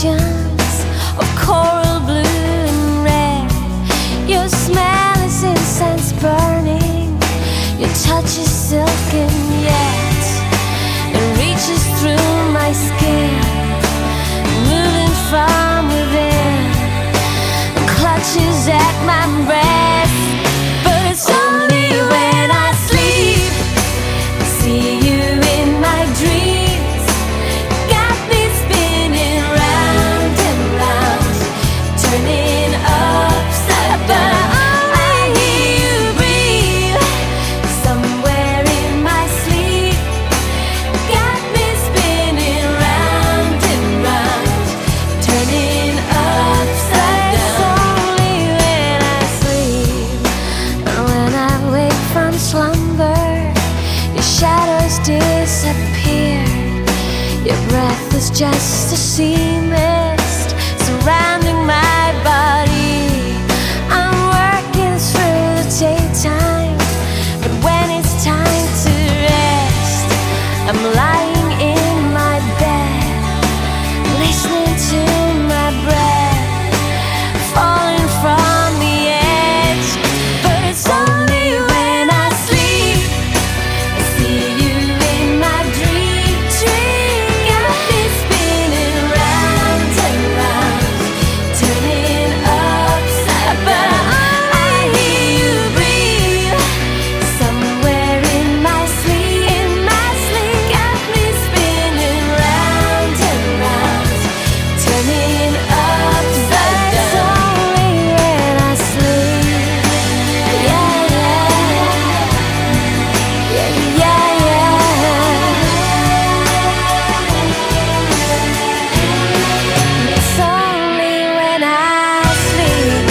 oceans of coral blue and red. Your smell is incense burning, your touch is silken yet it reaches through my skin, moving from within, clutches at my breast. But it's only when I sleep, see you in my dreams, got me spinning round and round, turning upside down. I hear you breathe somewhere in my sleep, got me spinning round and round, turning upside down. It's only when I sleep, and when I wake from slumber, your shadows disappear. Your breath is just a sea mist surrounding my body. I'm working through the daytime, but when it's time to rest, I'm lying in my bed, listening to my breath falling from the edge. But it's only when I sleep, I see you in my dream, got me spinning round and round, turning upside down. I hear you breathe somewhere in my sleep, got me spinning round and round, turning upside down. It's only when I sleep, yeah, yeah, yeah, yeah. It's only when I sleep.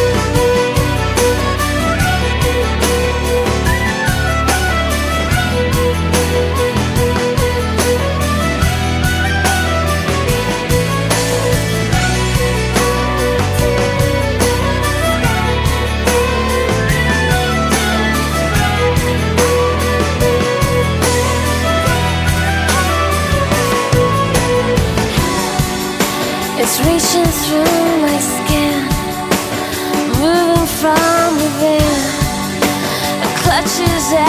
It's reaching through my skin, moving from within, it clutches at